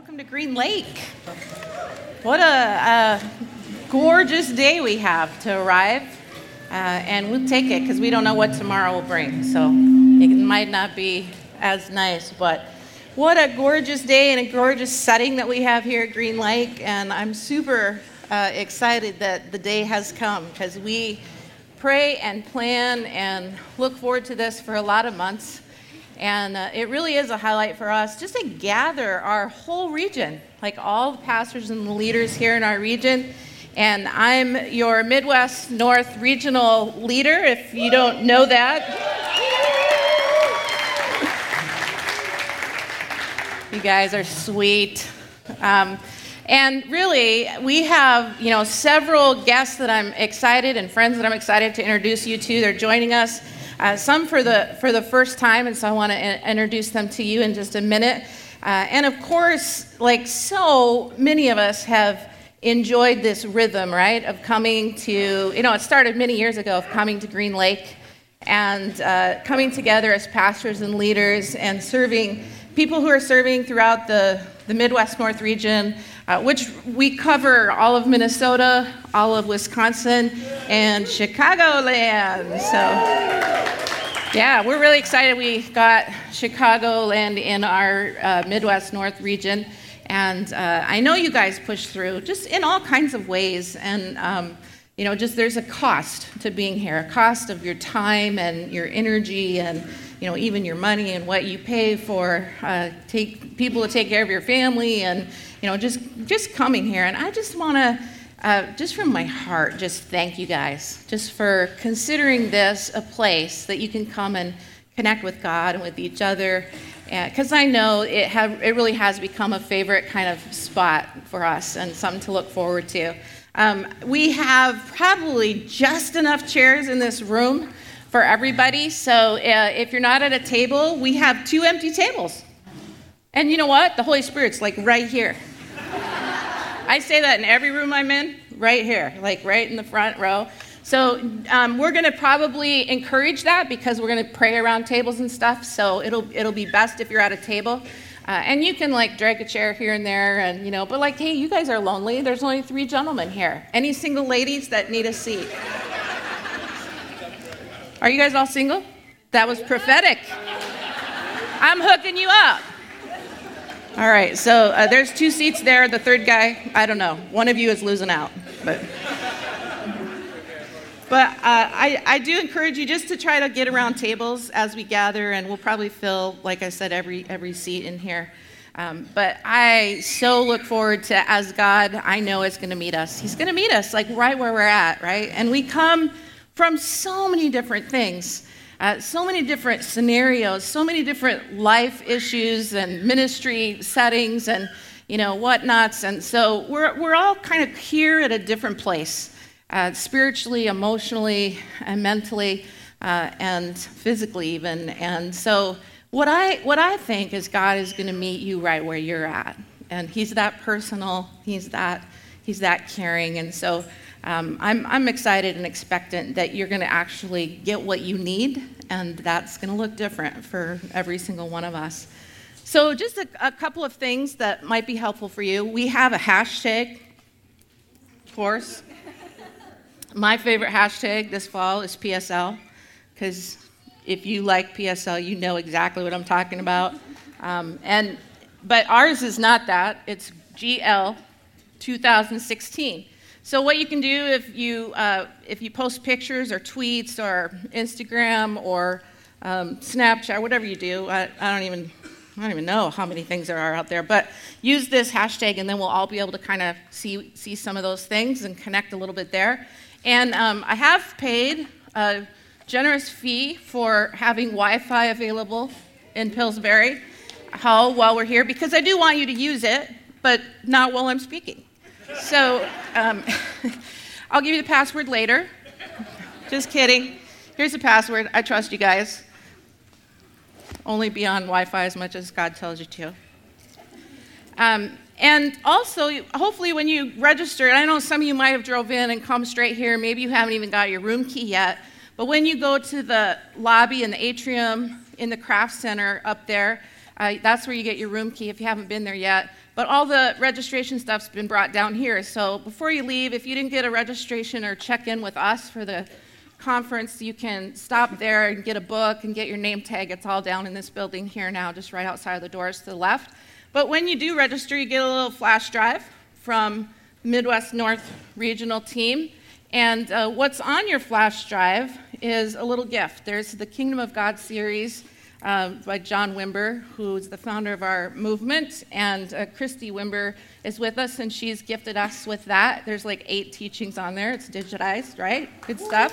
Welcome to Green Lake. What a gorgeous day we have to arrive, and we'll take it because we don't know what tomorrow will bring, so it might not be as nice, but what a gorgeous day and a gorgeous setting that we have here at Green Lake, and I'm super excited that the day has come because we pray and plan and look forward to this for a lot of months. And it really is a highlight for us just to gather our whole region, like all the pastors and the leaders here in our region. And I'm your Midwest North Regional Leader, if you don't know that. You guys are sweet. And really, we have, several guests that I'm excited and friends that I'm excited to introduce you to. They're joining us. Some for the first time, and so I want to introduce them to you in just a minute. And of course, like so many of us have enjoyed this rhythm, right, of coming to, it started many years ago, of coming to Green Lake and coming together as pastors and leaders and serving people who are serving throughout the Midwest North region, which we cover all of Minnesota, all of Wisconsin, and Chicagoland. So, yeah, we're really excited we got Chicagoland in our Midwest North region. And I know you guys push through just in all kinds of ways. And, just there's a cost to being here, a cost of your time and your energy and, even your money and what you pay for people to take care of your family and, just coming here. And I just want to, just from my heart, just thank you guys just for considering this a place that you can come and connect with God and with each other. Because I know it really has become a favorite kind of spot for us and something to look forward to. We have probably just enough chairs in this room for everybody. So if you're not at a table, we have 2 empty tables. And you know what? The Holy Spirit's like right here. I say that in every room I'm in, right here, like right in the front row. So we're going to probably encourage that because we're going to pray around tables and stuff. So it'll be best if you're at a table. And you can drag a chair here and there and, but hey, you guys are lonely. There's only 3 gentlemen here. Any single ladies that need a seat? Are you guys all single? That was prophetic. I'm hooking you up. All right, so there's 2 seats there. The third guy, I don't know. One of you is losing out. But I do encourage you just to try to get around tables as we gather, and we'll probably fill, like I said, every seat in here. But I so look forward to, as God, I know is going to meet us. He's going to meet us right where we're at, right? And we come from so many different things, so many different scenarios, so many different life issues and ministry settings and, whatnots. And so we're all kind of here at a different place, spiritually, emotionally, and mentally, and physically even. And so what I think is God is going to meet you right where you're at. And he's that personal, he's that caring. And so I'm excited and expectant that you're going to actually get what you need, and that's going to look different for every single one of us. So just a couple of things that might be helpful for you. We have a hashtag, of course. My favorite hashtag this fall is PSL, because if you like PSL, you know exactly what I'm talking about. But ours is not that. It's GL 2016. So what you can do if you post pictures or tweets or Instagram or Snapchat, whatever you do, I don't even know how many things there are out there, but use this hashtag and then we'll all be able to kind of see some of those things and connect a little bit there. And I have paid a generous fee for having Wi-Fi available in Pillsbury Hall while we're here because I do want you to use it, but not while I'm speaking. So I'll give you the password later. Just kidding. Here's the password. I trust you guys. Only be on Wi-Fi as much as God tells you to. And also, hopefully when you register, and I know some of you might have drove in and come straight here. Maybe you haven't even got your room key yet. But when you go to the lobby in the atrium in the craft center up there, that's where you get your room key if you haven't been there yet. But all the registration stuff's been brought down here. So before you leave, if you didn't get a registration or check in with us for the conference, you can stop there and get a book and get your name tag. It's all down in this building here now, just right outside of the doors to the left. But when you do register, you get a little flash drive from Midwest North Regional Team. And what's on your flash drive is a little gift. There's the Kingdom of God series by John Wimber, who's the founder of our movement, and Christy Wimber is with us, and she's gifted us with that. There's like 8 teachings on there. It's digitized, right? Good stuff.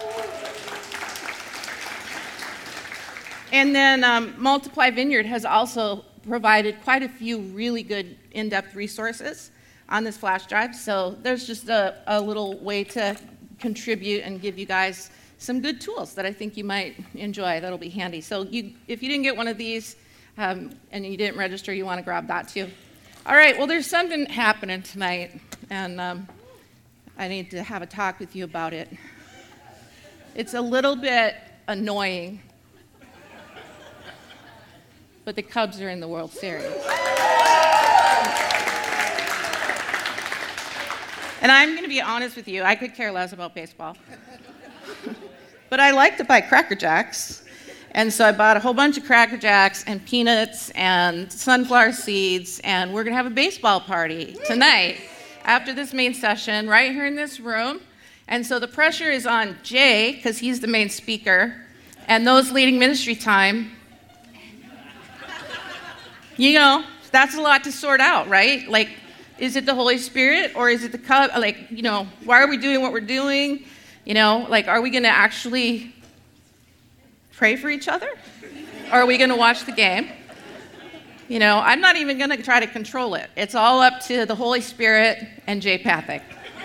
And then Multiply Vineyard has also provided quite a few really good in-depth resources on this flash drive. So there's just a little way to contribute and give you guys some good tools that I think you might enjoy. That'll be handy. So if you didn't get one of these and you didn't register, you want to grab that too. All right, well, there's something happening tonight, and I need to have a talk with you about it. It's a little bit annoying, but the Cubs are in the World Series. And I'm going to be honest with you, I could care less about baseball. But I like to buy Cracker Jacks, and so I bought a whole bunch of Cracker Jacks and peanuts and sunflower seeds, and we're going to have a baseball party tonight after this main session right here in this room. And so the pressure is on Jay, because he's the main speaker, and those leading ministry time. You know, that's a lot to sort out, right? Like, is it the Holy Spirit or is it the Cub? Like, you know, why are we doing what we're doing? You know, like, are we going to actually pray for each other? Or are we going to watch the game? You know, I'm not even going to try to control it. It's all up to the Holy Spirit and Jay Pathak.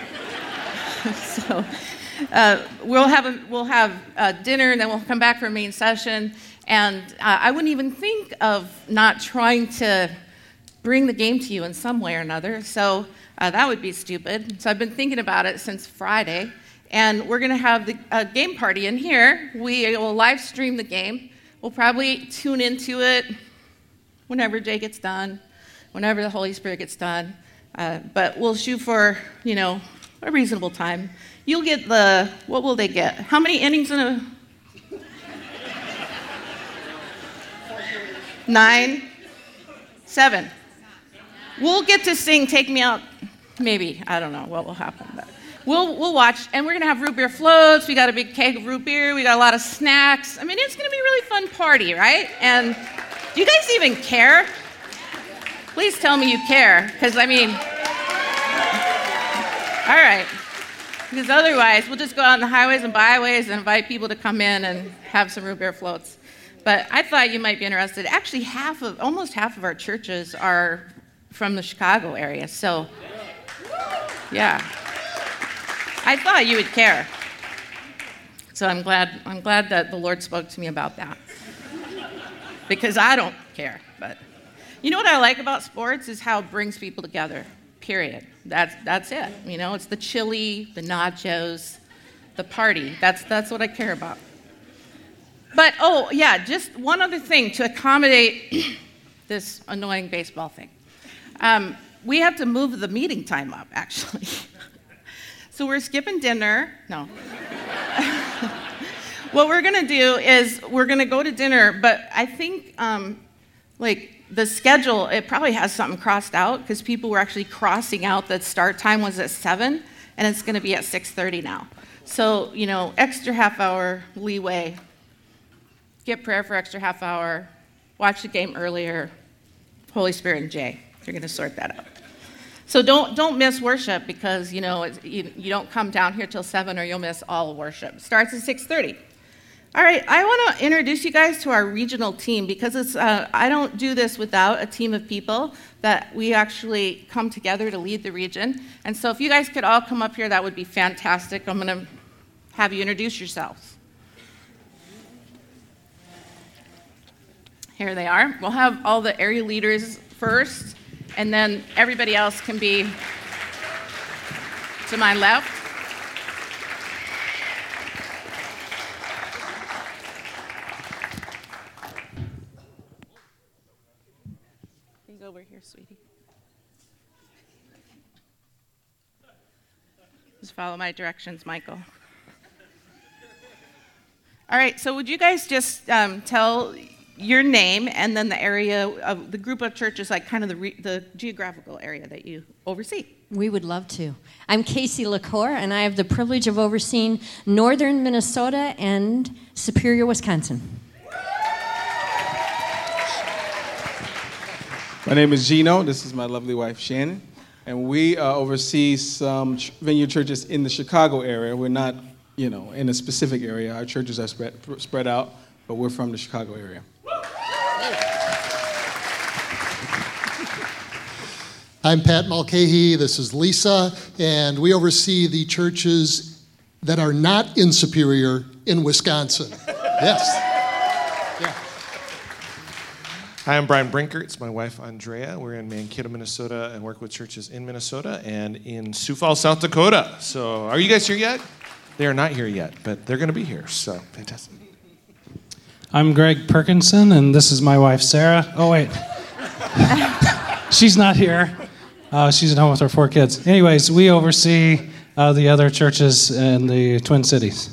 So we'll have dinner, and then we'll come back for a main session. And I wouldn't even think of not trying to bring the game to you in some way or another. So that would be stupid. So I've been thinking about it since Friday. And we're going to have a game party in here. We will live stream the game. We'll probably tune into it whenever Jay gets done, whenever the Holy Spirit gets done. But we'll shoot for, you know, a reasonable time. You'll get what will they get? How many innings in a... 9? 7. We'll get to sing Take Me Out, maybe. I don't know what will happen. But we'll watch, and we're going to have root beer floats. We got a big keg of root beer. We got a lot of snacks. I mean, it's going to be a really fun party, right? And do you guys even care? Please tell me you care, because, I mean, all right. Because otherwise, we'll just go out on the highways and byways and invite people to come in and have some root beer floats. But I thought you might be interested. Actually, almost half of our churches are from the Chicago area. So, yeah, I thought you would care. So I'm glad that the Lord spoke to me about that, because I don't care. But you know what I like about sports is how it brings people together. Period. That's it. You know, it's the chili, the nachos, the party. That's what I care about. But, oh, yeah, just one other thing to accommodate this annoying baseball thing. We have to move the meeting time up, actually. So we're skipping dinner. No. What we're going to do is we're going to go to dinner, but I think, the schedule, it probably has something crossed out, because people were actually crossing out that start time was at 7, and it's going to be at 6:30 now. So, you know, extra half hour leeway. Get prayer for extra half hour, watch the game earlier, Holy Spirit and Jay. You're going to sort that out. So don't miss worship, because, you know, you don't come down here till 7 or you'll miss all worship. It starts at 6:30. All right, I want to introduce you guys to our regional team, because I don't do this without a team of people that we actually come together to lead the region. And so if you guys could all come up here, that would be fantastic. I'm going to have you introduce yourselves. Here they are. We'll have all the area leaders first, and then everybody else can be to my left. He's over here, sweetie. Just follow my directions, Michael. All right, so would you guys just tell your name and then the area of the group of churches, like kind of the geographical area that you oversee? We would love to. I'm Casey LaCour, and I have the privilege of overseeing northern Minnesota and Superior, Wisconsin. My name is Gino. This is my lovely wife, Shannon. And we oversee some Vineyard churches in the Chicago area. We're not, in a specific area. Our churches are spread out, but we're from the Chicago area. I'm Pat Mulcahy. This is Lisa. And we oversee the churches that are not in Superior in Wisconsin. Yes. Yeah. Hi, I'm Brian Brinker. It's my wife, Andrea. We're in Mankato, Minnesota, and work with churches in Minnesota and in Sioux Falls, South Dakota. So are you guys here yet? They are not here yet, but they're going to be here, so fantastic. I'm Greg Perkinson, and this is my wife, Sarah. Oh, wait. She's not here. She's at home with her 4 kids. Anyways, we oversee the other churches in the Twin Cities.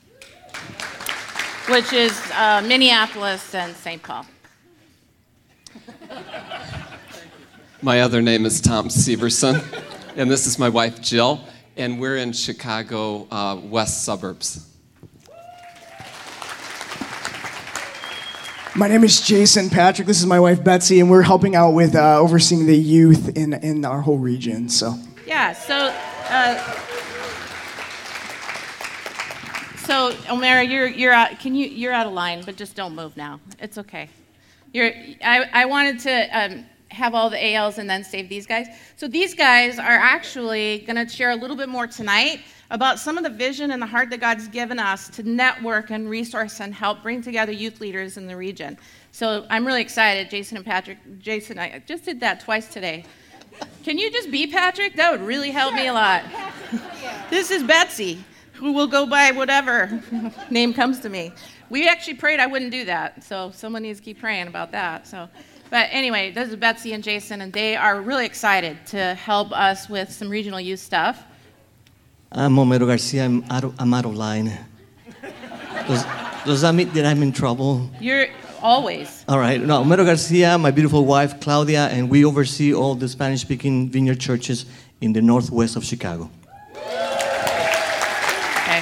Which is Minneapolis and St. Paul. My other name is Tom Severson, and this is my wife, Jill, and we're in Chicago west suburbs. My name is Jason Patrick. This is my wife, Betsy, and we're helping out with overseeing the youth in our whole region. So O'Mara, you're out. You're out of line, but just don't move now. It's okay. I wanted to have all the ALs and then save these guys. So these guys are actually going to share a little bit more tonight about some of the vision and the heart that God's given us to network and resource and help bring together youth leaders in the region. So I'm really excited, Jason and Patrick. Jason, I just did that twice today. Can you just be Patrick? That would really help me a lot. This is Betsy, who will go by whatever name comes to me. We actually prayed I wouldn't do that, so someone needs to keep praying about that. But anyway, this is Betsy and Jason, and they are really excited to help us with some regional youth stuff. I'm Homero Garcia. I'm out of line. Does that mean that I'm in trouble? You're always. All right. No, Homero Garcia, my beautiful wife, Claudia, and we oversee all the Spanish-speaking Vineyard churches in the northwest of Chicago. Okay.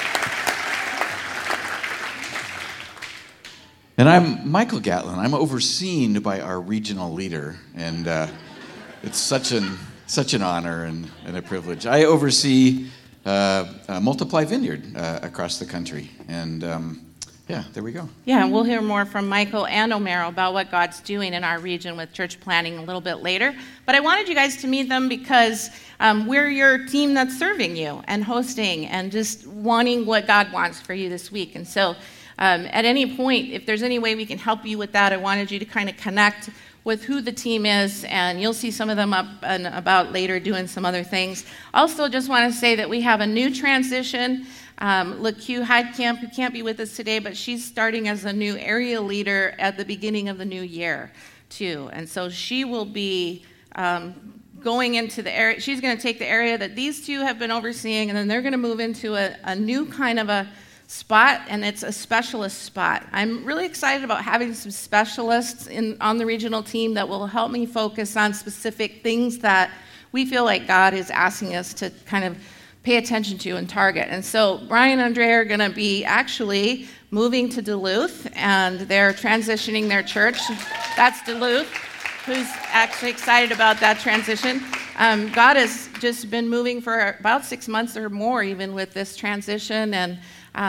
And I'm Michael Gatlin. I'm overseen by our regional leader, and it's such an honor and a privilege. I oversee Multiply Vineyard across the country, and there we go. Yeah, we'll hear more from Michael and O'Mara about what God's doing in our region with church planning a little bit later. But I wanted you guys to meet them because we're your team that's serving you and hosting and just wanting what God wants for you this week. And so at any point, if there's any way we can help you with that, I wanted you to kind of connect with who the team is, and you'll see some of them up and about later doing some other things. Also, just want to say that we have a new transition. LaQ Heidkamp, who can't be with us today, but she's starting as a new area leader at the beginning of the new year, too. And so she will be going into the area. She's going to take the area that these two have been overseeing, and then they're going to move into a new kind of a spot, and it's a specialist spot. I'm really excited about having some specialists on the regional team that will help me focus on specific things that we feel like God is asking us to kind of pay attention to and target. And so Brian and Andrea are going to be actually moving to Duluth, and they're transitioning their church. That's Duluth, who's actually excited about that transition. God has just been moving for about 6 months or more even with this transition, and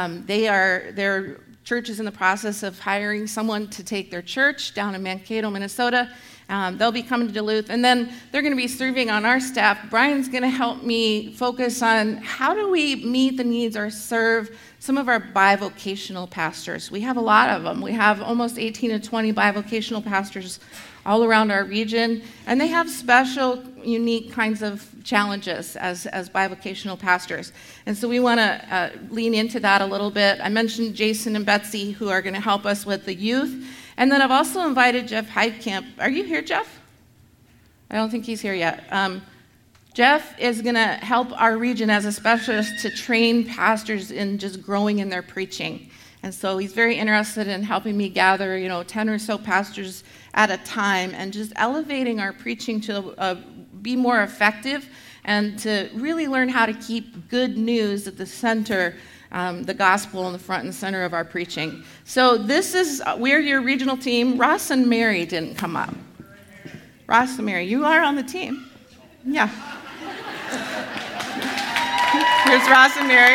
their church is in the process of hiring someone to take their church down in Mankato, Minnesota. They'll be coming to Duluth, and then they're going to be serving on our staff. Brian's going to help me focus on how do we meet the needs or serve some of our bivocational pastors. We have a lot of them. We have almost 18 to 20 bivocational pastors all around our region, and they have special, unique kinds of challenges as bivocational pastors. And so we want to lean into that a little bit. I mentioned Jason and Betsy, who are going to help us with the youth. And then I've also invited Jeff Heidkamp. Are you here, Jeff? I don't think he's here yet. Jeff is going to help our region as a specialist to train pastors in just growing in their preaching. And so he's very interested in helping me gather, 10 or so pastors at a time and just elevating our preaching to be more effective and to really learn how to keep good news at the center, the gospel in the front and center of our preaching. So we're your regional team. Ross and Mary didn't come up. Ross and Mary, you are on the team. Yeah. Here's Ross and Mary.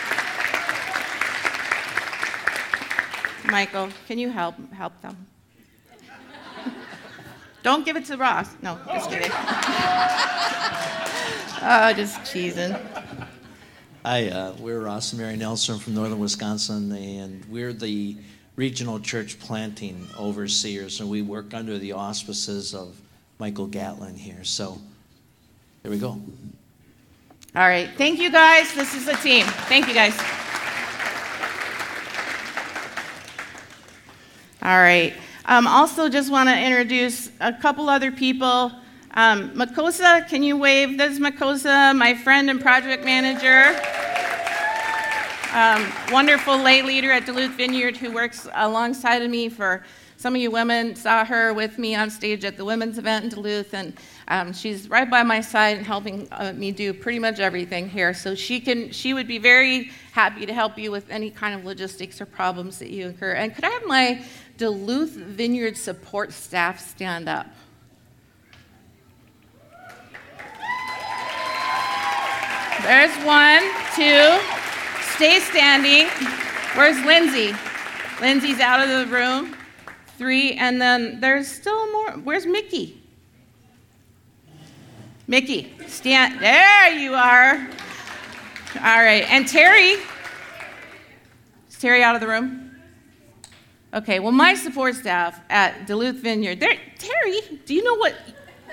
Michael, can you help them? Don't give it to Ross. No, just kidding. Oh, just cheesing. Hi, we're Ross and Mary Nelson from northern Wisconsin, and we're the regional church planting overseers, and we work under the auspices of Michael Gatlin here. So, there we go. All right. Thank you, guys. This is the team. Thank you, guys. All right. Also, just want to introduce a couple other people. Makosa, can you wave? This is Makosa, my friend and project manager. Wonderful lay leader at Duluth Vineyard who works alongside of me. For some of you women saw her with me on stage at the women's event in Duluth, and she's right by my side and helping me do pretty much everything here. So she would be very happy to help you with any kind of logistics or problems that you incur. And could I have my Duluth Vineyard support staff stand up? There's 1, 2. Stay standing. Where's Lindsay? Lindsay's out of the room. 3, and then there's still more. Where's Mickey? Mickey, stand. There you are. All right, and Terry. Is Terry out of the room? Okay, well, my support staff at Duluth Vineyard. Terry, do you know what?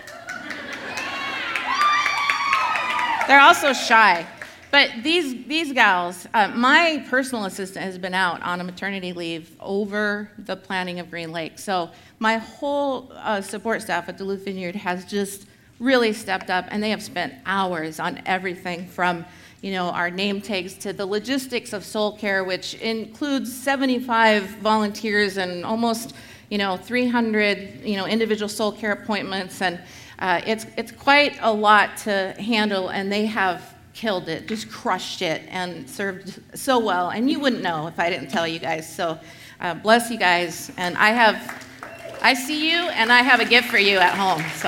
They're also shy. But these gals, my personal assistant has been out on a maternity leave over the planning of Green Lake. So my whole support staff at Duluth Vineyard has just really stepped up, and they have spent hours on everything from, our name tags to the logistics of soul care, which includes 75 volunteers and almost, 300, individual soul care appointments. And it's quite a lot to handle, and they have killed it, just crushed it, and served so well. And you wouldn't know if I didn't tell you guys. So bless you guys. And I see you, and I have a gift for you at home. So,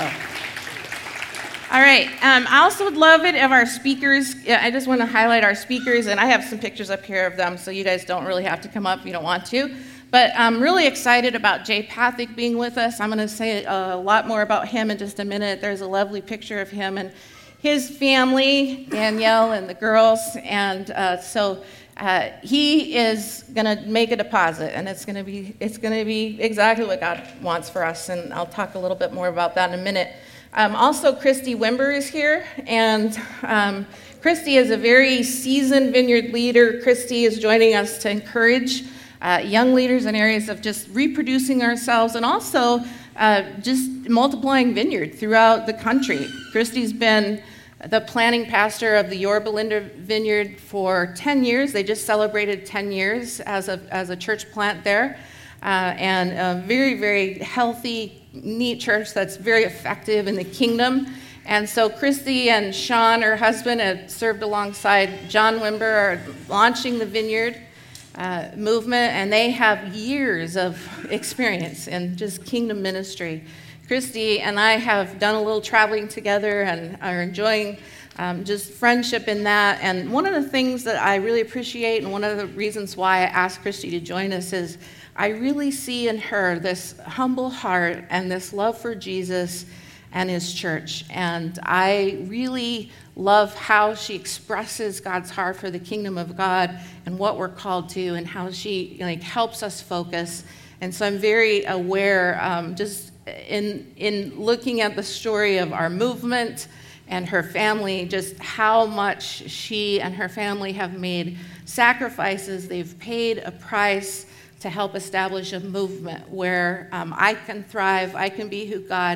all right. I also would love it if our speakers, I just want to highlight our speakers, and I have some pictures up here of them, so you guys don't really have to come up if you don't want to. But I'm really excited about Jay Pathak being with us. I'm going to say a lot more about him in just a minute. There's a lovely picture of him and his family, Danielle and the girls, and so he is going to make a deposit, and it's going to be exactly what God wants for us, and I'll talk a little bit more about that in a minute. Also, Christy Wimber is here, and Christy is a very seasoned vineyard leader. Christy is joining us to encourage young leaders in areas of just reproducing ourselves and also just multiplying vineyard throughout the country. Christy's been the planning pastor of the Yorba Linda Vineyard for 10 years. They just celebrated 10 years as a church plant there. And a very, very healthy, neat church that's very effective in the kingdom. And so Christy and Sean, her husband, had served alongside John Wimber, are launching the Vineyard movement, and they have years of experience in just kingdom ministry. Christy and I have done a little traveling together and are enjoying just friendship in that. And one of the things that I really appreciate, and one of the reasons why I asked Christy to join us, is I really see in her this humble heart and this love for Jesus and his church. And I really love how she expresses God's heart for the kingdom of God and what we're called to, and how she helps us focus. And so I'm very aware, just in looking at the story of our movement and her family, just how much she and her family have made sacrifices. They've paid a price to help establish a movement where I can thrive, I can be who God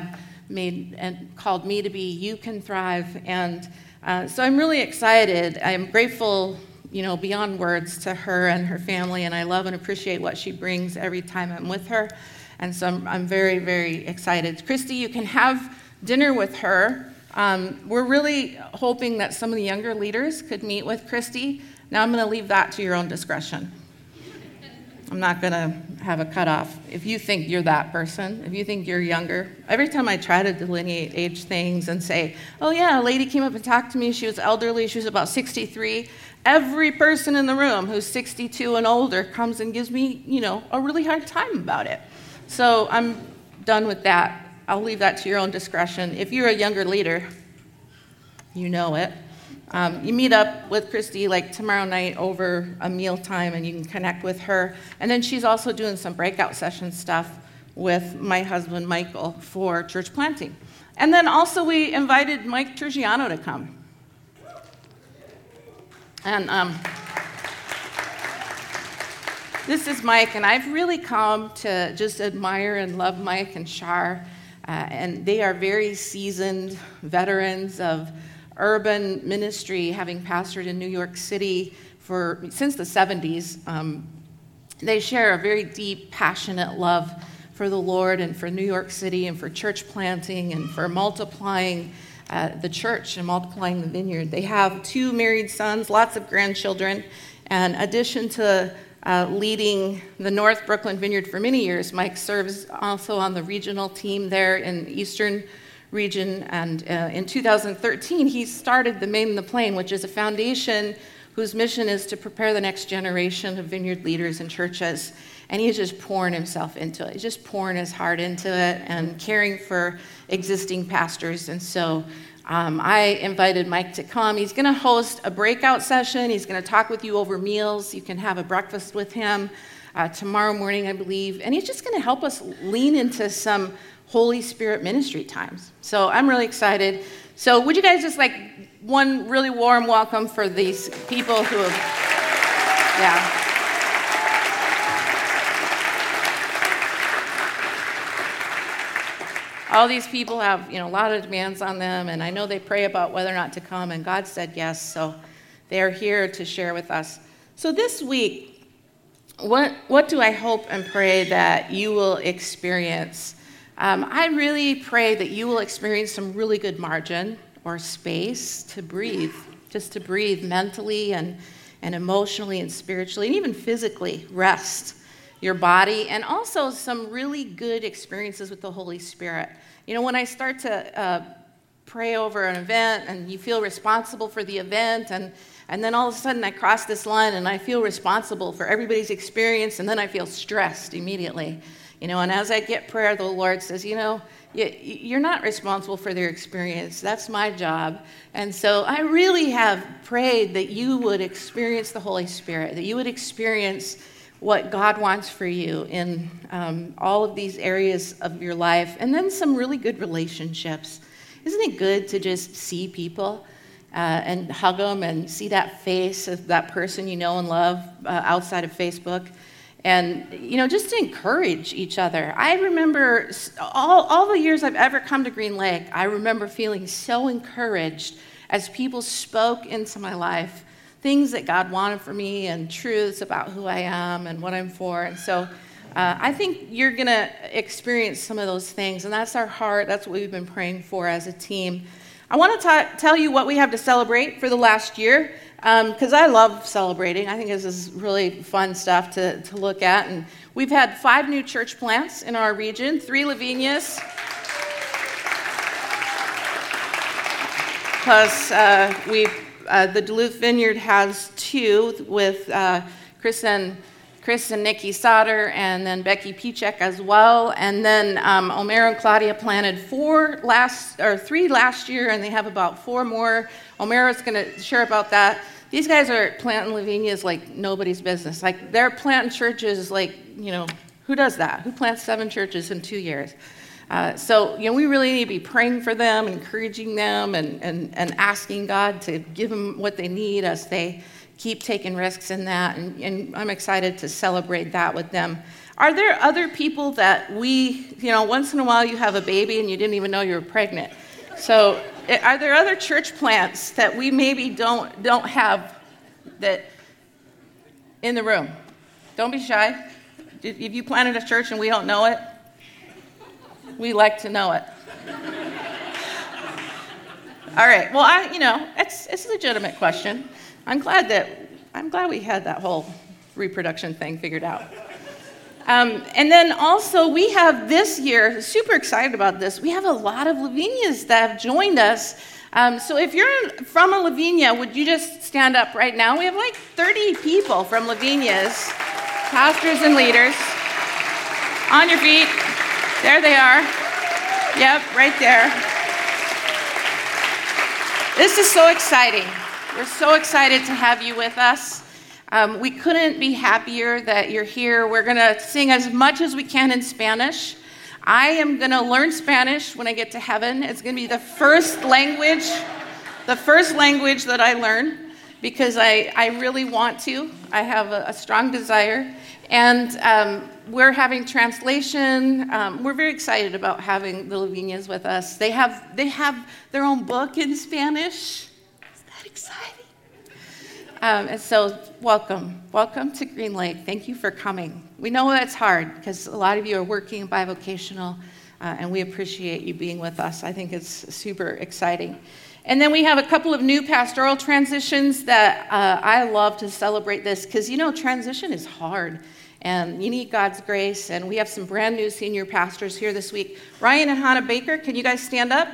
made and called me to be, you can thrive. And so I'm really excited. I'm grateful, beyond words to her and her family, and I love and appreciate what she brings every time I'm with her. And so I'm very, very excited. Christy, you can have dinner with her. We're really hoping that some of the younger leaders could meet with Christy. Now I'm going to leave that to your own discretion. I'm not going to have a cutoff. If you think you're that person, if you think you're younger, every time I try to delineate age things and say, oh yeah, a lady came up and talked to me, she was elderly, she was about 63, every person in the room who's 62 and older comes and gives me, a really hard time about it. So I'm done with that. I'll leave that to your own discretion. If you're a younger leader, you know it. You meet up with Christy like tomorrow night over a mealtime and you can connect with her. And then she's also doing some breakout session stuff with my husband Michael for church planting. And then also we invited Mike Tergiano to come. And this is Mike, and I've really come to just admire and love Mike and Shar. And they are very seasoned veterans of urban ministry, having pastored in New York City since the 70s. They share a very deep, passionate love for the Lord and for New York City and for church planting and for multiplying the church and multiplying the vineyard. They have 2 married sons, lots of grandchildren, and in addition to leading the North Brooklyn Vineyard for many years, Mike serves also on the regional team there in the Eastern region, and in 2013 he started the Made in the Plain, which is a foundation whose mission is to prepare the next generation of vineyard leaders and churches. And he's just pouring himself into it. He's just pouring his heart into it and caring for existing pastors. And so I invited Mike to come. He's going to host a breakout session. He's going to talk with you over meals. You can have a breakfast with him tomorrow morning, I believe. And he's just going to help us lean into some Holy Spirit ministry times. So I'm really excited. So would you guys just one really warm welcome for these people who have, All these people have, a lot of demands on them, and I know they pray about whether or not to come, and God said yes, so they are here to share with us. So this week, what do I hope and pray that you will experience? I really pray that you will experience some really good margin or space to breathe, just to breathe mentally and emotionally and spiritually and even physically, rest your body, and also some really good experiences with the Holy Spirit. When I start to pray over an event and you feel responsible for the event, and then all of a sudden I cross this line and I feel responsible for everybody's experience, and then I feel stressed immediately. And as I get prayer, the Lord says, you're not responsible for their experience. That's my job. And so I really have prayed that you would experience the Holy Spirit, that you would experience what God wants for you in all of these areas of your life, and then some really good relationships. Isn't it good to just see people and hug them and see that face of that person you know and love outside of Facebook? And, just to encourage each other. I remember all the years I've ever come to Green Lake, I remember feeling so encouraged as people spoke into my life, things that God wanted for me and truths about who I am and what I'm for. And so I think you're going to experience some of those things, and that's our heart. That's what we've been praying for as a team. I want to tell you what we have to celebrate for the last year, because I love celebrating. I think this is really fun stuff to look at. And we've had 5 new church plants in our region, 3 Lavinias, plus the Duluth Vineyard has 2 with Chris and Nikki Sauter, and then Becky Pichek as well. And then Omero and Claudia planted 3 last year, and they have about 4 more. Omero's going to share about that. These guys are planting Lavinias like nobody's business. They're planting churches who does that? Who plants 7 churches in 2 years? So we really need to be praying for them, encouraging them, and asking God to give them what they need as they keep taking risks in that. And I'm excited to celebrate that with them. Are there other people that once in a while you have a baby and you didn't even know you were pregnant? So are there other church plants that we maybe don't have that in the room? Don't be shy. If you planted a church and we don't know it, we like to know it. All right. Well, it's a legitimate question. I'm glad we had that whole reproduction thing figured out. And then also we have this year, super excited about this, we have a lot of Lavinias that have joined us. So if you're from a Lavinia, would you just stand up right now? We have like 30 people from Lavinias, pastors and leaders. On your feet. There they are. Yep, right there. This is so exciting. We're so excited to have you with us. We couldn't be happier that you're here. We're going to sing as much as we can in Spanish. I am going to learn Spanish when I get to heaven. It's going to be the first language that I learn because I really want to. I have a strong desire. And we're having translation. We're very excited about having the Lavinias with us. They have their own book in Spanish. Isn't that exciting? And so welcome to Green Lake. Thank you for coming. We know that's hard because a lot of you are working bivocational, and we appreciate you being with us. I think it's super exciting. And then we have a couple of new pastoral transitions that I love to celebrate this because, transition is hard. And you need God's grace. And we have some brand new senior pastors here this week. Ryan and Hannah Baker, can you guys stand up?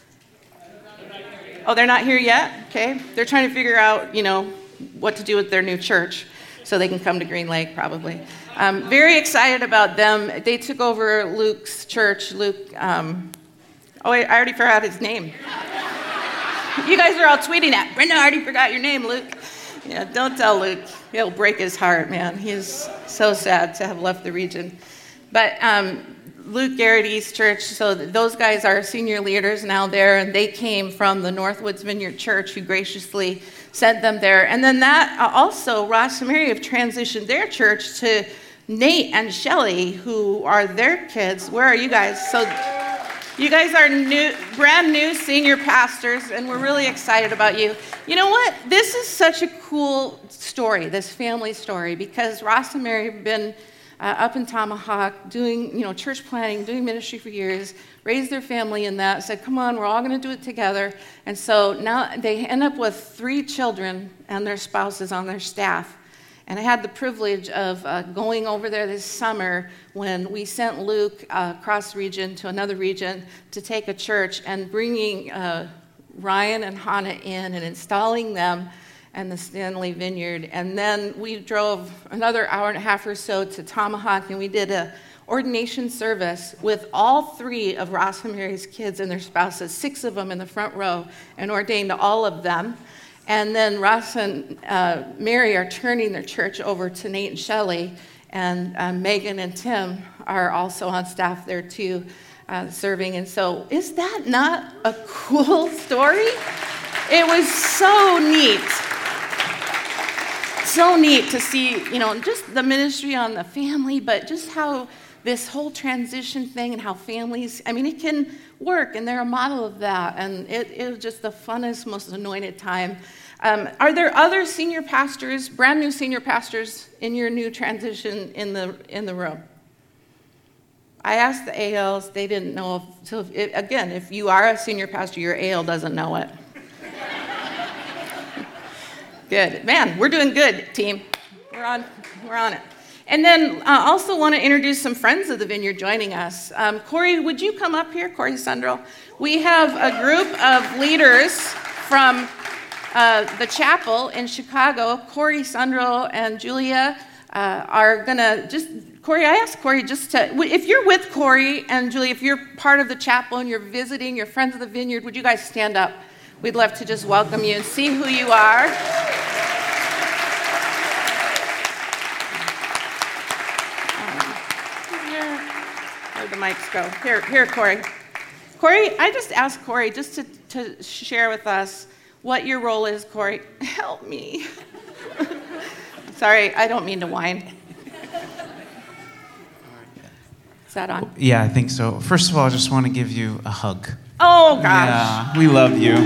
Oh, they're not here yet? Okay. They're trying to figure out, what to do with their new church so they can come to Green Lake probably. Very excited about them. They took over Luke's church. Luke, I already forgot his name. You guys are all tweeting at, Brenda, I already forgot your name, Luke. Yeah, don't tell Luke. It'll break his heart, man. He's so sad to have left the region. But Luke Garrett East Church, so those guys are senior leaders now there, and they came from the Northwoods Vineyard Church, who graciously sent them there. And then that also, Ross and Mary have transitioned their church to Nate and Shelly, who are their kids. Where are you guys? So you guys are brand new senior pastors, and we're really excited about you. You know what? This is such a cool story, this family story, because Ross and Mary have been up in Tomahawk doing, church planting, doing ministry for years, raised their family in that, said, come on, we're all going to do it together. And so now they end up with 3 children and their spouses on their staff. And I had the privilege of going over there this summer when we sent Luke across the region to another region to take a church and bringing Ryan and Hannah in and installing them and the Stanley Vineyard. And then we drove another hour and a half or so to Tomahawk, and we did a ordination service with all 3 of Ross and Mary's kids and their spouses, 6 of them in the front row, and ordained all of them. And then Ross and Mary are turning their church over to Nate and Shelly, and Megan and Tim are also on staff there too, serving. And so is that not a cool story? It was so neat. So neat to see, just the ministry on the family, but just how this whole transition thing and how families, it can work, and they're a model of that. And it was just the funnest, most anointed time. Are there other senior pastors, brand new senior pastors in your new transition in the room? I asked the ALs, they didn't know. If you are a senior pastor, your AL doesn't know it. Good. Man, we're doing good, team. We're on it. And then I also want to introduce some friends of the Vineyard joining us. Corey, would you come up here? Corey Sundrell. We have a group of leaders from the chapel in Chicago. Corey Sundrell and Julia are going to Corey, I asked Corey if you're with Corey and Julia, if you're part of the chapel and you're visiting, you're friends of the Vineyard, would you guys stand up? We'd love to just welcome you and see who you are. Where'd the mics go? Here, Corey. Corey, I just asked Corey just to share with us what your role is, Corey. Help me. Sorry, I don't mean to whine. Is that on? Yeah, I think so. First of all, I just want to give you a hug. Oh, gosh. Yeah, we love you.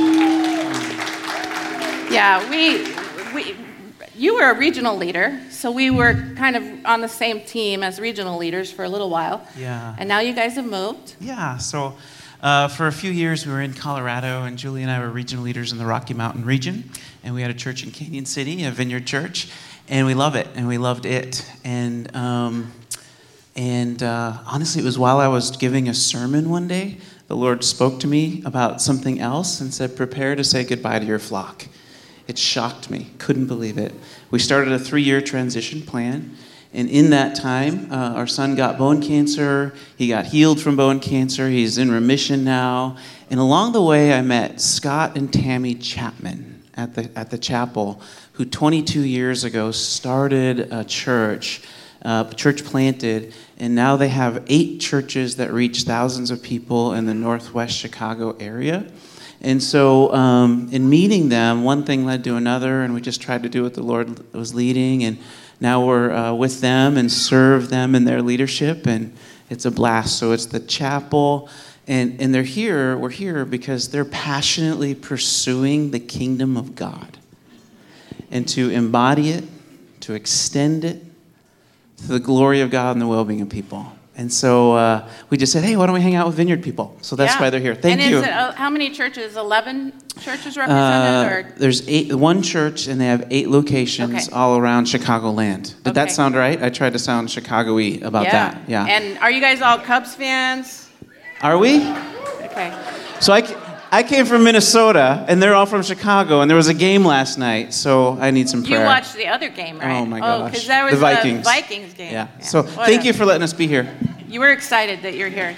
Yeah, you were a regional leader, so we were kind of on the same team as regional leaders for a little while. Yeah. And now you guys have moved. Yeah, so for a few years we were in Colorado, and Julie and I were regional leaders in the Rocky Mountain region, and we had a church in Canyon City, a Vineyard Church, and we love it, and we loved it. And honestly, it was while I was giving a sermon one day, the Lord spoke to me about something else and said, prepare to say goodbye to your flock. It shocked me, couldn't believe it. We started a 3-year transition plan, and in that time, our son got bone cancer. He got healed from bone cancer. He's in remission now. And along the way, I met Scott and Tammy Chapman at the chapel, who 22 years ago started a church planted, and now they have 8 churches that reach thousands of people in the Northwest Chicago area. And so in meeting them, one thing led to another, and we just tried to do what the Lord was leading, and now we're with them and serve them in their leadership, and it's a blast. So it's the chapel, and we're here because they're passionately pursuing the kingdom of God, and to embody it, to extend it, to the glory of God and the well-being of people. And so we just said, hey, why don't we hang out with Vineyard people? So that's why they're here. Thank you. And how many churches? 11 churches represented? Or? There's 1 church, and they have 8 locations all around Chicagoland. Did that sound right? I tried to sound Chicago-y about that. Yeah. And are you guys all Cubs fans? Are we? Okay. So I came from Minnesota, and they're all from Chicago, and there was a game last night, so I need some prayer. You watched the other game, right? Oh, my gosh. Oh, because that was the Vikings. Vikings game. Yeah. So thank you for letting us be here. You were excited that you're here.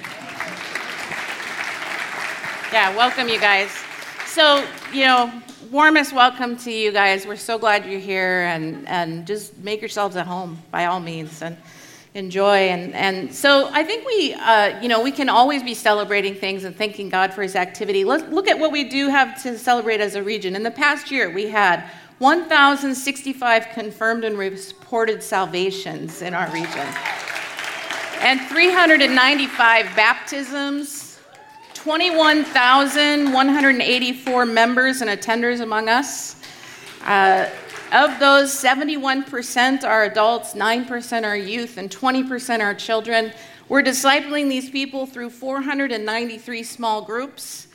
Yeah, welcome, you guys. So, warmest welcome to you guys. We're so glad you're here, and just make yourselves at home, by all means, and enjoy. And so I think we can always be celebrating things and thanking God for his activity. Let's look at what we do have to celebrate as a region. In the past year, we had 1,065 confirmed and reported salvations in our region, and 395 baptisms, 21,184 members and attenders among us. Of those, 71% are adults, 9% are youth, and 20% are children. We're discipling these people through 493 small groups,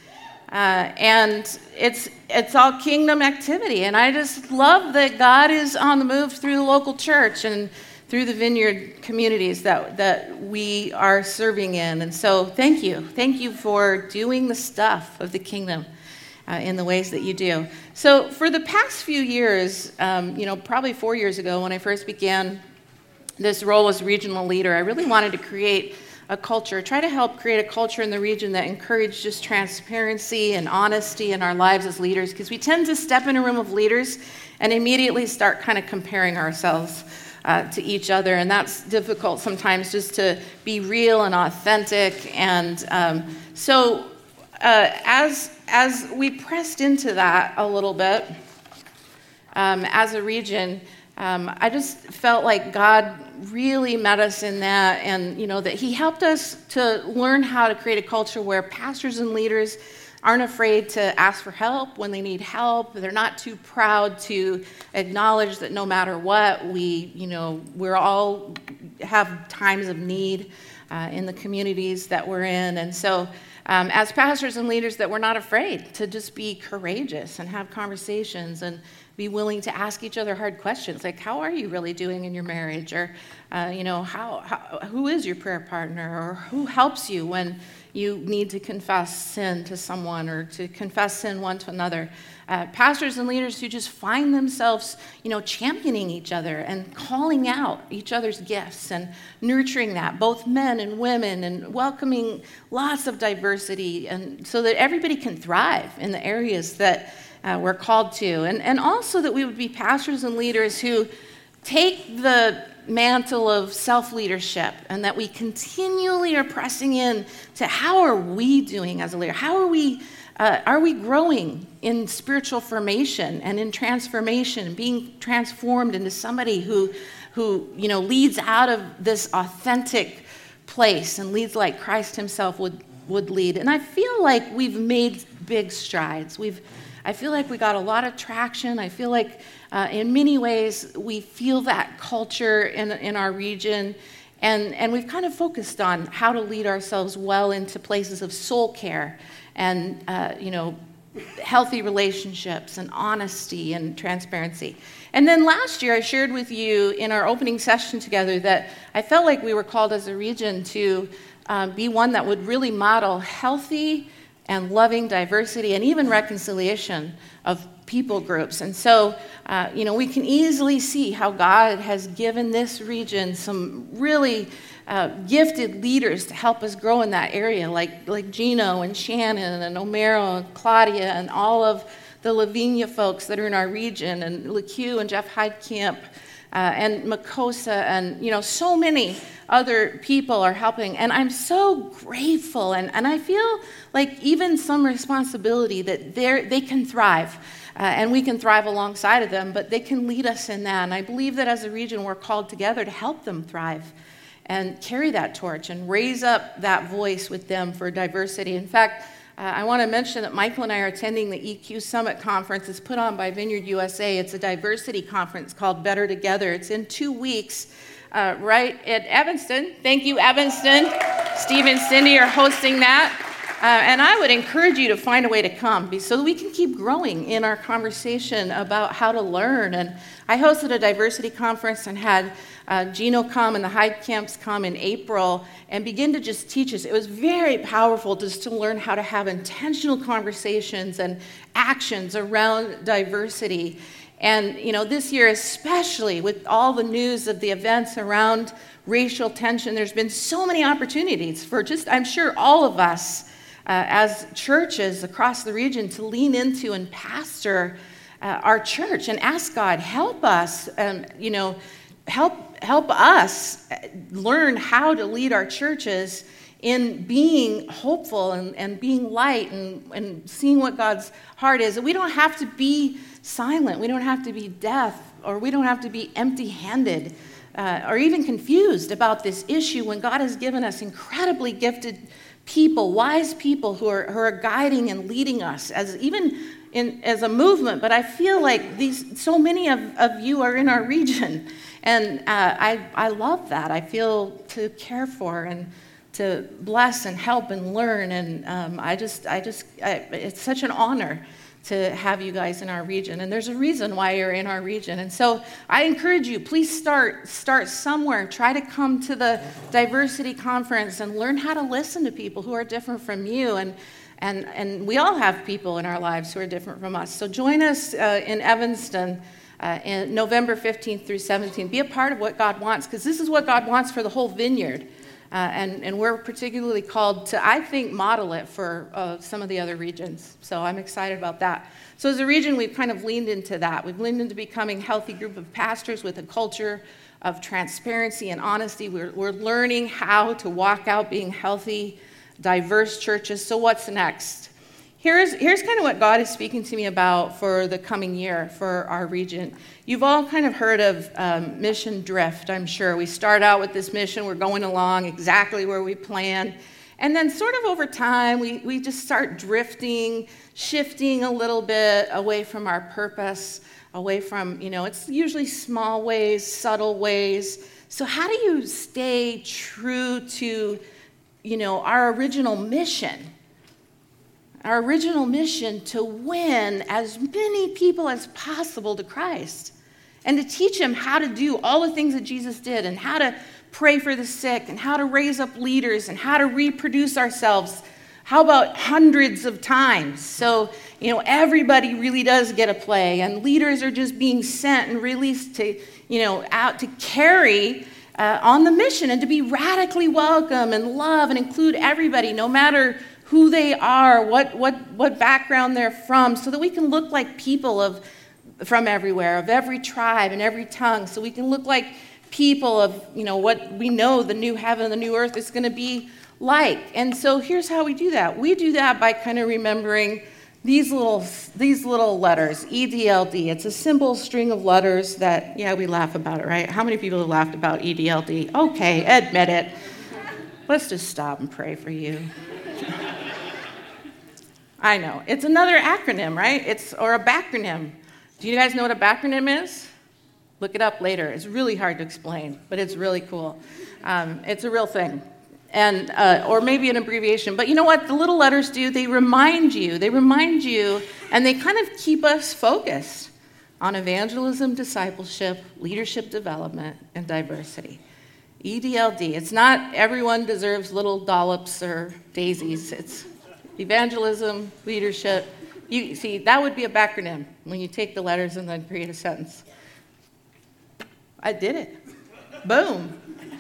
and it's all kingdom activity. And I just love that God is on the move through the local church and through the Vineyard communities that we are serving in. And so thank you for doing the stuff of the kingdom in the ways that you do. So for the past few years, probably 4 years ago when I first began this role as regional leader, I really wanted to create a culture, try to help create a culture in the region that encouraged just transparency and honesty in our lives as leaders, because we tend to step in a room of leaders and immediately start kind of comparing ourselves to each other, and that's difficult sometimes, just to be real and authentic. And so as we pressed into that a little bit as a region, I just felt like God really met us in that, and that he helped us to learn how to create a culture where pastors and leaders aren't afraid to ask for help when they need help. They're not too proud to acknowledge that no matter what, we're all have times of need in the communities that we're in. And so as pastors and leaders, that we're not afraid to just be courageous and have conversations and be willing to ask each other hard questions, like, how are you really doing in your marriage? Or, who is your prayer partner? Or who helps you when you need to confess sin to someone or to confess sin one to another? Pastors and leaders who just find themselves, championing each other and calling out each other's gifts and nurturing that, both men and women, and welcoming lots of diversity, and so that everybody can thrive in the areas that we're called to. And also that we would be pastors and leaders who take the mantle of self-leadership, and that we continually are pressing in to how are we doing as a leader? How are we growing in spiritual formation and in transformation, being transformed into somebody who leads out of this authentic place and leads like Christ himself would lead. And I feel like we've made big strides. I feel like we got a lot of traction. I feel like in many ways we feel that culture in our region. And we've kind of focused on how to lead ourselves well into places of soul care and, healthy relationships and honesty and transparency. And then last year I shared with you in our opening session together that I felt like we were called as a region to be one that would really model healthy and loving diversity and even reconciliation of people groups. And so, we can easily see how God has given this region some really gifted leaders to help us grow in that area, like Gino and Shannon and Omero and Claudia and all of the Lavinia folks that are in our region, and LeCue and Jeff Heidkamp and Makosa, and so many other people are helping. And I'm so grateful, and I feel like even some responsibility that they can thrive. And we can thrive alongside of them, but they can lead us in that. And I believe that as a region, we're called together to help them thrive and carry that torch and raise up that voice with them for diversity. In fact, I want to mention that Michael and I are attending the EQ Summit Conference. It's put on by Vineyard USA. It's a diversity conference called Better Together. It's in 2 weeks right at Evanston. Thank you, Evanston. Steve and Cindy are hosting that. And I would encourage you to find a way to come so that we can keep growing in our conversation about how to learn. And I hosted a diversity conference and had Gino come and the Heidkamps come in April and begin to just teach us. It was very powerful just to learn how to have intentional conversations and actions around diversity. And, this year, especially with all the news of the events around racial tension, there's been so many opportunities for I'm sure all of us as churches across the region to lean into and pastor our church and ask God, help us, help us learn how to lead our churches in being hopeful and being light and seeing what God's heart is. And we don't have to be silent. We don't have to be deaf, or we don't have to be empty-handed or even confused about this issue when God has given us incredibly gifted people, wise people who are guiding and leading us as a movement. But I feel like so many of you are in our region, and I love that. I feel to care for and to bless and help and learn, and it's such an honor to have you guys in our region, and there's a reason why you're in our region. And so I encourage you, please start somewhere. Try to come to the diversity conference and learn how to listen to people who are different from you, and we all have people in our lives who are different from us. So join us in Evanston in November 15th through 17th. Be a part of what God wants, because this is what God wants for the whole vineyard. And we're particularly called to, I think, model it for some of the other regions. So I'm excited about that. So as a region, we've kind of leaned into that. We've leaned into becoming a healthy group of pastors with a culture of transparency and honesty. We're learning how to walk out being healthy, diverse churches. So what's next? Here's kind of what God is speaking to me about for the coming year for our region. You've all kind of heard of mission drift, I'm sure. We start out with this mission, we're going along exactly where we plan, and then sort of over time, we just start drifting, shifting a little bit away from our purpose, away from, it's usually small ways, subtle ways. So how do you stay true to, our original mission? Our original mission to win as many people as possible to Christ and to teach them how to do all the things that Jesus did, and how to pray for the sick, and how to raise up leaders, and how to reproduce ourselves. How about hundreds of times? So, everybody really does get a play, and leaders are just being sent and released to, out to carry on the mission and to be radically welcome and love and include everybody, no matter who they are, what background they're from, so that we can look like people from everywhere, of every tribe and every tongue, so we can look like people of, what we know the new heaven and the new earth is going to be like. And so here's how we do that. We do that by kind of remembering these little letters, EDLD. It's a simple string of letters that, we laugh about it, right? How many people have laughed about EDLD? Okay, admit it. Let's just stop and pray for you. I know. It's another acronym, right? Or a backronym. Do you guys know what a backronym is? Look it up later. It's really hard to explain, but it's really cool. It's a real thing. And or maybe an abbreviation. But you know what the little letters do? They remind you, and they kind of keep us focused on evangelism, discipleship, leadership development, and diversity. EDLD. It's not everyone deserves little dollops or daisies. It's evangelism, leadership. You see, that would be a backronym when you take the letters and then create a sentence. I did it. Boom.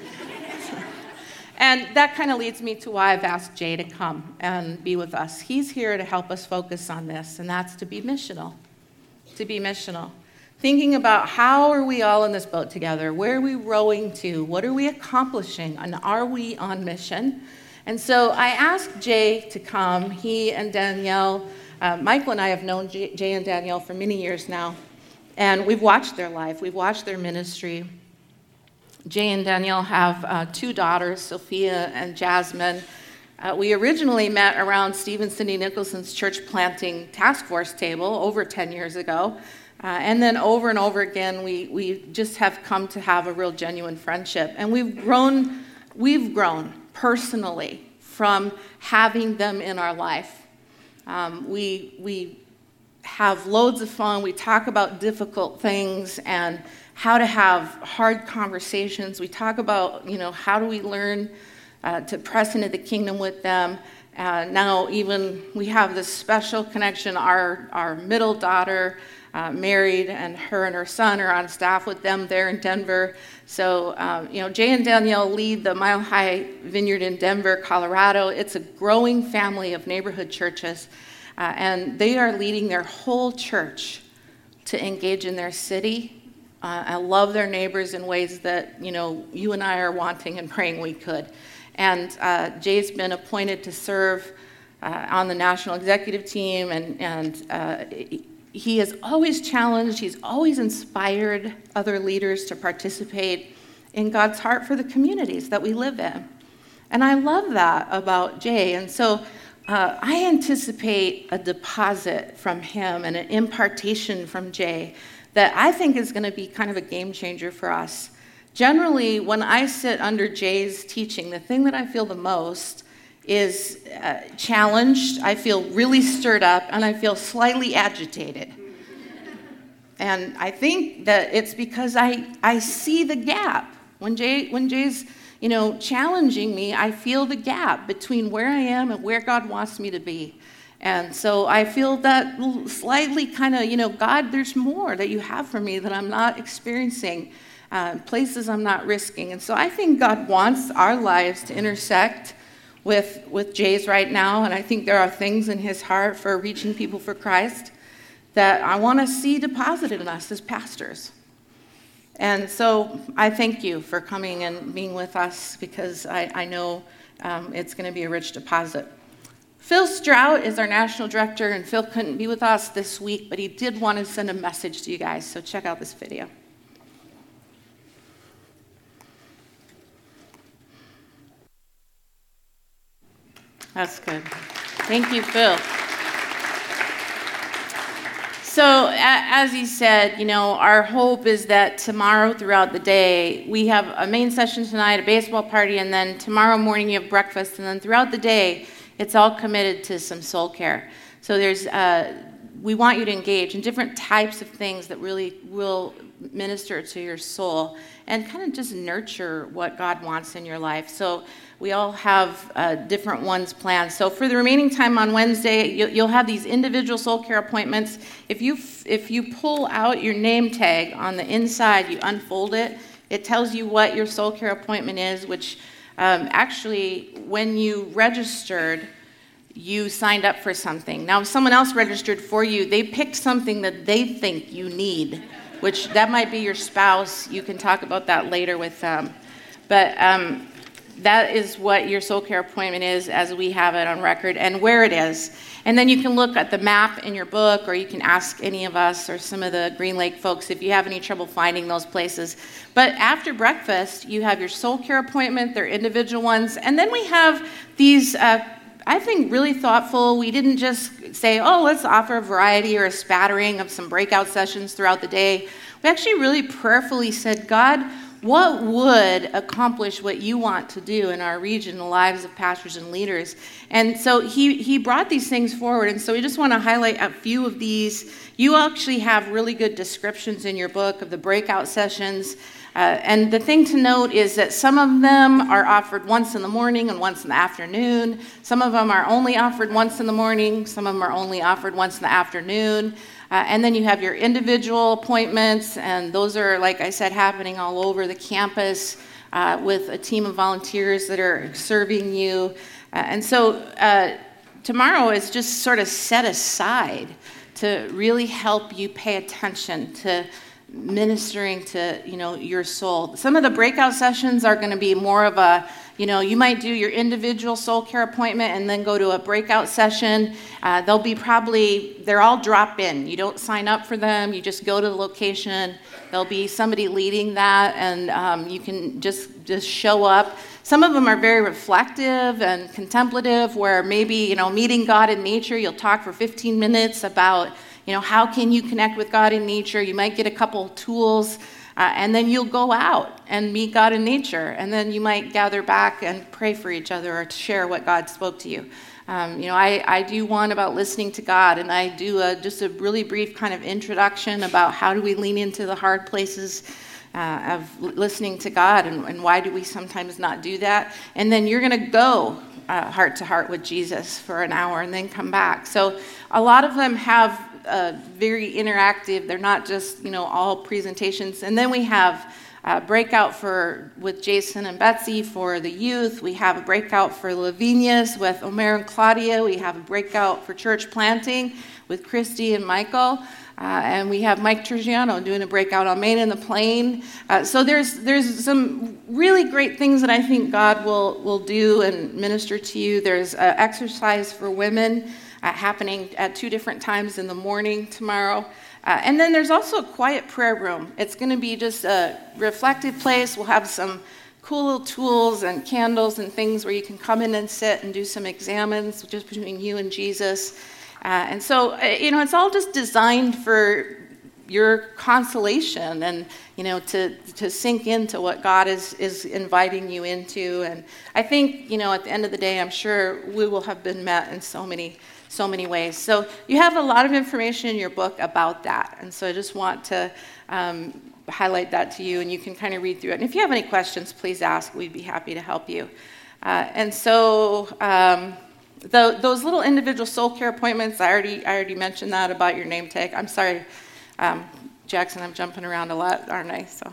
And that kind of leads me to why I've asked Jay to come and be with us. He's here to help us focus on this, and that's to be missional. To be missional. Thinking about how are we all in this boat together? Where are we rowing to? What are we accomplishing? And are we on mission? And so I asked Jay to come. He and Danielle, Michael and I have known Jay and Danielle for many years now. And we've watched their life. We've watched their ministry. Jay and Danielle have 2 daughters, Sophia and Jasmine. We originally met around Steve and Cindy Nicholson's church planting task force table over 10 years ago. And then over and over again, we just have come to have a real genuine friendship. And we've grown personally from having them in our life. We have loads of fun. We talk about difficult things and how to have hard conversations. We talk about, how do we learn to press into the kingdom with them. Now even we have this special connection. Our middle daughter married, and her son are on staff with them there in Denver. So, Jay and Danielle lead the Mile High Vineyard in Denver, Colorado. It's a growing family of neighborhood churches. And they are leading their whole church to engage in their city. I love their neighbors in ways that, you and I are wanting and praying we could. And Jay's been appointed to serve on the national executive team, and he has always challenged, he's always inspired other leaders to participate in God's heart for the communities that we live in. And I love that about Jay. And so I anticipate a deposit from him and an impartation from Jay that I think is going to be kind of a game changer for us. Generally, when I sit under Jay's teaching, the thing that I feel the most is challenged, I feel really stirred up, and I feel slightly agitated. And I think that it's because I see the gap. When Jay's challenging me, I feel the gap between where I am and where God wants me to be. And so I feel that slightly kind of, God, there's more that you have for me that I'm not experiencing, places I'm not risking. And so I think God wants our lives to intersect with Jay's right now. And I think there are things in his heart for reaching people for Christ that I want to see deposited in us as pastors. And so I thank you for coming and being with us, because I know it's going to be a rich deposit. Phil Strout is our national director, and Phil couldn't be with us this week, but he did want to send a message to you guys, so check out this video. That's good. Thank you, Phil. So as he said, our hope is that tomorrow throughout the day, we have a main session tonight, a baseball party, and then tomorrow morning you have breakfast, and then throughout the day, it's all committed to some soul care. So we want you to engage in different types of things that really will minister to your soul and kind of just nurture what God wants in your life. So we all have different ones planned. So for the remaining time on Wednesday, you'll have these individual soul care appointments. If you pull out your name tag on the inside, you unfold it, it tells you what your soul care appointment is, which actually, when you registered, you signed up for something. Now, if someone else registered for you, they picked something that they think you need, which that might be your spouse. You can talk about that later with them. But that is what your soul care appointment is as we have it on record and where it is. And then you can look at the map in your book, or you can ask any of us or some of the Green Lake folks if you have any trouble finding those places. But after breakfast, you have your soul care appointment, they're individual ones, and then we have these, I think, really thoughtful. We didn't just say, oh, let's offer a variety or a spattering of some breakout sessions throughout the day. We actually really prayerfully said, God, what would accomplish what you want to do in our region, the lives of pastors and leaders? And so he brought these things forward, and so we just want to highlight a few of these. You actually have really good descriptions in your book of the breakout sessions. And the thing to note is that some of them are offered once in the morning and once in the afternoon. Some of them are only offered once in the morning. Some of them are only offered once in the afternoon. And then you have your individual appointments, and those are, like I said, happening all over the campus with a team of volunteers that are serving you. And so tomorrow is just sort of set aside to really help you pay attention to ministering to, your soul. Some of the breakout sessions are going to be more of a, you might do your individual soul care appointment and then go to a breakout session. They're all drop in. You don't sign up for them. You just go to the location. There'll be somebody leading that, and you can just show up. Some of them are very reflective and contemplative, where maybe, meeting God in nature, you'll talk for 15 minutes about, how can you connect with God in nature? You might get a couple tools, and then you'll go out and meet God in nature. And then you might gather back and pray for each other or share what God spoke to you. I do one about listening to God, and I do just a really brief kind of introduction about how do we lean into the hard places of listening to God, and why do we sometimes not do that. And then you're going to go heart to heart with Jesus for an hour and then come back. So a lot of them have very interactive. They're not just, all presentations. And then we have a breakout with Jason and Betsy for the youth. We have a breakout for Lavinius with Omer and Claudia. We have a breakout for church planting with Christy and Michael. And we have Mike Tergiano doing a breakout on Main and the Plain. So there's some really great things that I think God will do and minister to you. There's exercise for women happening at 2 different times in the morning tomorrow. And then there's also a quiet prayer room. It's going to be just a reflective place. We'll have some cool little tools and candles and things where you can come in and sit and do some examines just between you and Jesus. And so, it's all just designed for your consolation and, to sink into what God is inviting you into. And I think, at the end of the day, I'm sure we will have been met in so many ways. So you have a lot of information in your book about that. And so I just want to highlight that to you, and you can kind of read through it. And if you have any questions, please ask. We'd be happy to help you. Those little individual soul care appointments, I already mentioned that about your name tag. I'm sorry, Jackson, I'm jumping around a lot, aren't I? So,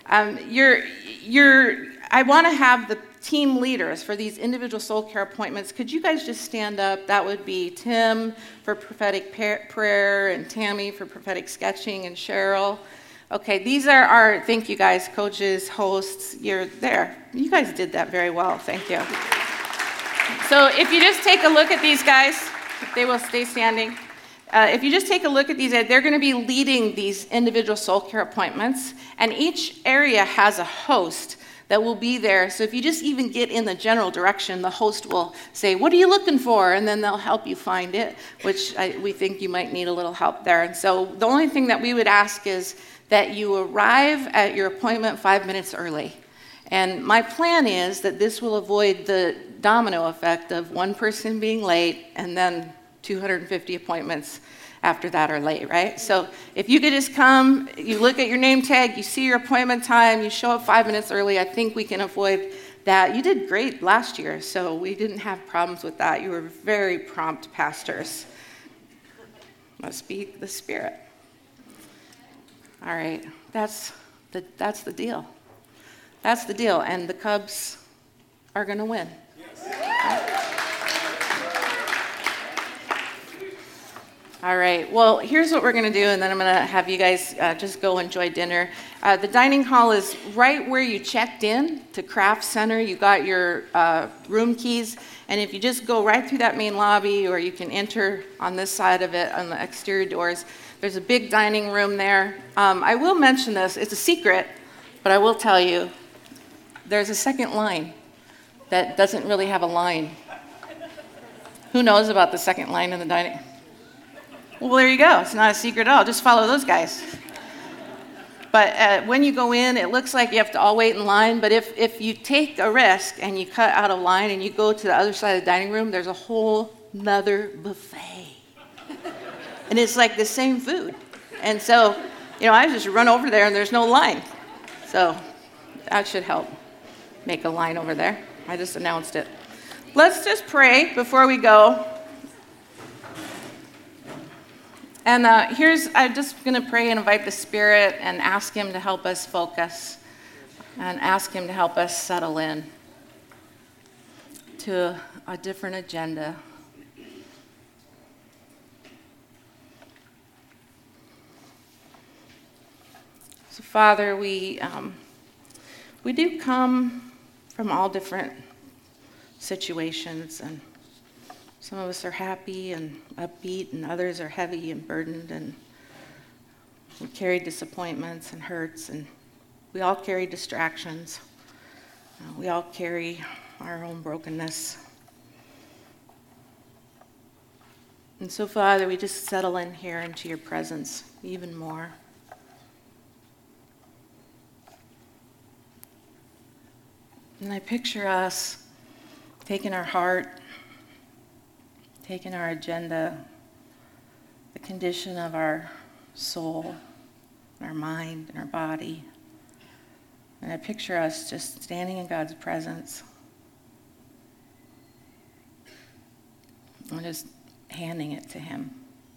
I want to have the team leaders for these individual soul care appointments. Could you guys just stand up? That would be Tim for prophetic prayer, and Tammy for prophetic sketching, and Cheryl. Okay, these are our, thank you guys, coaches, hosts. You're there. You guys did that very well. Thank you. So if you just take a look at these guys, they will stay standing. If you just take a look at these, they're going to be leading these individual soul care appointments, and each area has a host that will be there. So if you just even get in the general direction, the host will say, what are you looking for? And then they'll help you find it, which we think you might need a little help there. And so the only thing that we would ask is that you arrive at your appointment 5 minutes early. And my plan is that this will avoid the domino effect of one person being late and then 250 appointments after that are late, right? So if you could just come, you look at your name tag, you see your appointment time, you show up 5 minutes early, I think we can avoid that. You did great last year, so we didn't have problems with that. You were very prompt pastors. Must be the Spirit. All right, that's the deal. That's the deal, and the Cubs are going to win. All right. Well, here's what we're going to do, and then I'm going to have you guys just go enjoy dinner. The dining hall is right where you checked in to Craft Center. You got your room keys, and if you just go right through that main lobby, or you can enter on this side of it on the exterior doors, there's a big dining room there. I will mention this. It's a secret, but I will tell you, there's a second line that doesn't really have a line. Who knows about the second line in the dining? Well, there you go. It's not a secret at all. Just follow those guys. But when you go in, it looks like you have to all wait in line. But if you take a risk and you cut out of line and you go to the other side of the dining room, there's a whole nother buffet. And it's like the same food. And so, I just run over there and there's no line. So that should help make a line over there. I just announced it. Let's just pray before we go. And I'm just going to pray and invite the Spirit and ask Him to help us focus and ask Him to help us settle in to a different agenda. So, Father, we do come from all different situations, and some of us are happy and upbeat, and others are heavy and burdened, and we carry disappointments and hurts, and we all carry distractions. We all carry our own brokenness. And so, Father, we just settle in here into your presence even more. And I picture us taking our heart, taking our agenda, the condition of our soul, our mind, and our body. And I picture us just standing in God's presence and just handing it to Him.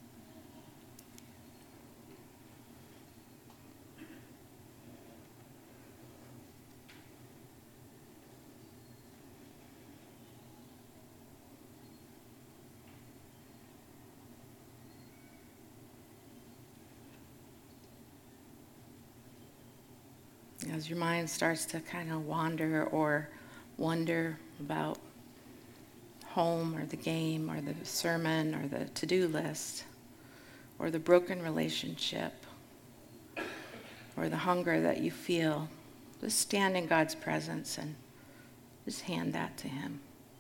As your mind starts to kind of wander or wonder about home or the game or the sermon or the to-do list or the broken relationship or the hunger that you feel, just stand in God's presence and just hand that to Him.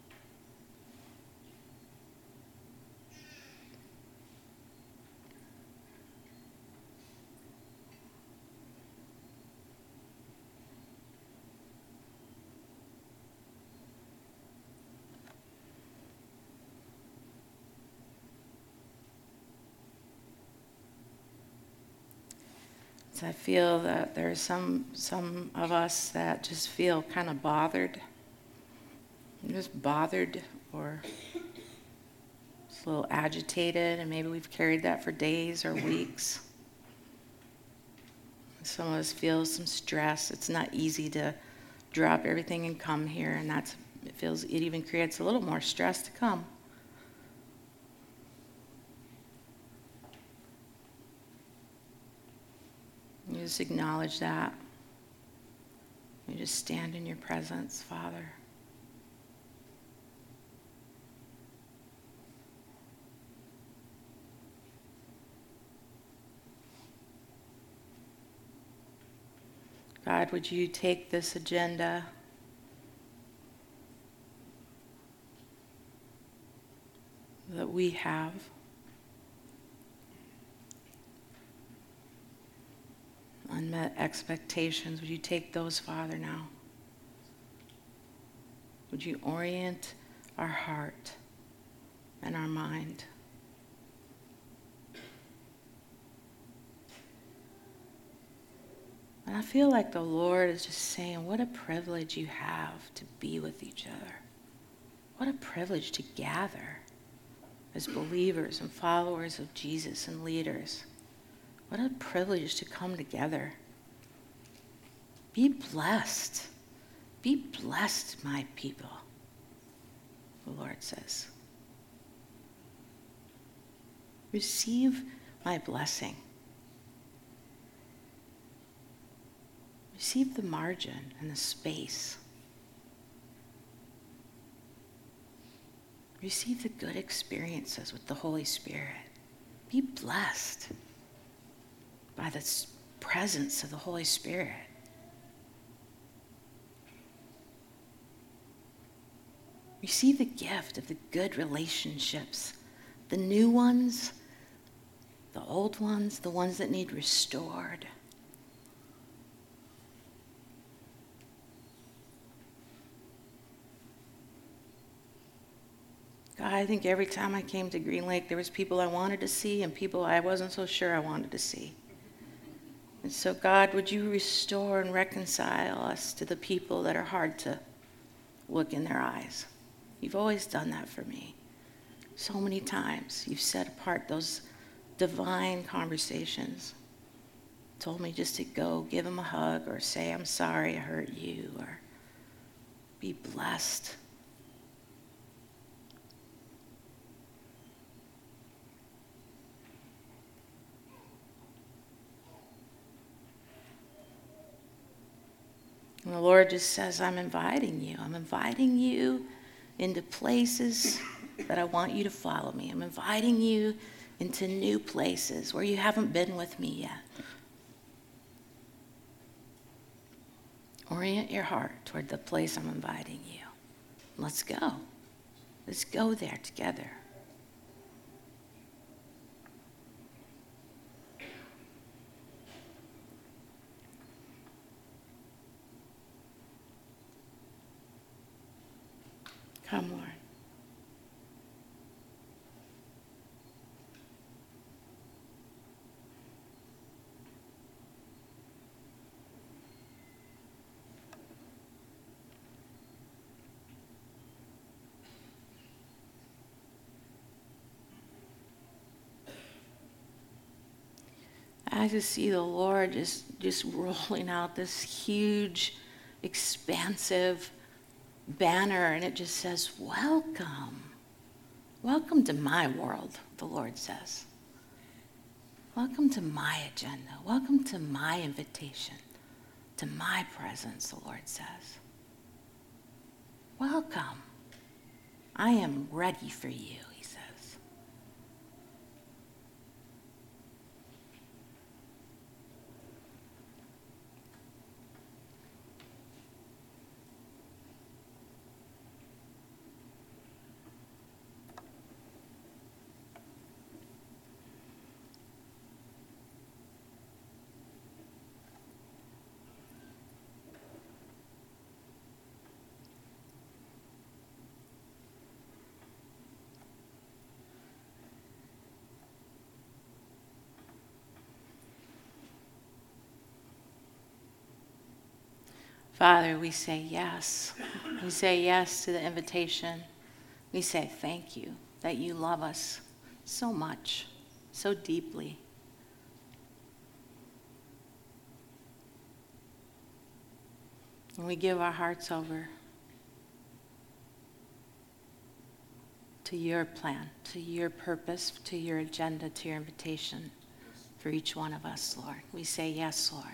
I feel that there's some of us that just feel kind of bothered. Just bothered or just a little agitated, and maybe we've carried that for days or weeks. Some of us feel some stress. It's not easy to drop everything and come here, and it even creates a little more stress to come. You just acknowledge that. You just stand in your presence, Father. God, would you take this agenda that we have, unmet expectations, would you take those, Father, now? Would you orient our heart and our mind? And I feel like the Lord is just saying, what a privilege you have to be with each other. What a privilege to gather as believers and followers of Jesus and leaders. What a privilege to come together. Be blessed. Be blessed, my people, the Lord says. Receive my blessing. Receive the margin and the space. Receive the good experiences with the Holy Spirit. Be blessed by the presence of the Holy Spirit. Receive the gift of the good relationships, the new ones, the old ones, the ones that need restored. God, I think every time I came to Green Lake, there was people I wanted to see and people I wasn't so sure I wanted to see. And so, God, would you restore and reconcile us to the people that are hard to look in their eyes? You've always done that for me. So many times you've set apart those divine conversations. Told me just to go give them a hug or say, I'm sorry I hurt you, or be blessed. And the Lord just says, I'm inviting you. I'm inviting you into places that I want you to follow me. I'm inviting you into new places where you haven't been with me yet. Orient your heart toward the place I'm inviting you. Let's go. Let's go there together. Come, Lord. I just see the Lord just rolling out this huge, expansive banner, and it just says, welcome. Welcome to my world, the Lord says. Welcome to my agenda. Welcome to my invitation, to my presence, the Lord says. Welcome. I am ready for you, he says. Father, we say yes. We say yes to the invitation. We say thank you that you love us so much, so deeply. And we give our hearts over to your plan, to your purpose, to your agenda, to your invitation for each one of us, Lord. We say yes, Lord.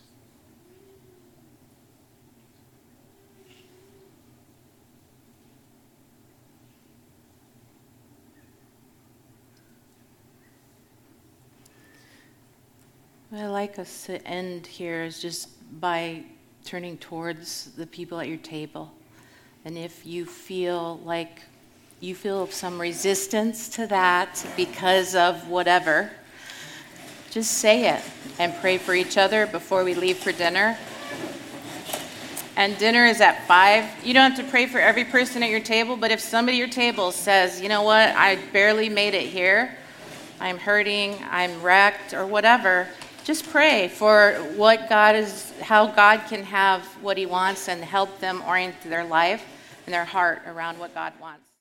What I'd like us to end here is just by turning towards the people at your table. And if you feel like you feel some resistance to that because of whatever, just say it and pray for each other before we leave for dinner. And dinner is at 5. You don't have to pray for every person at your table, but if somebody at your table says, you know what, I barely made it here, I'm hurting, I'm wrecked, or whatever, just pray for what God is, how God can have what he wants and help them orient their life and their heart around what God wants.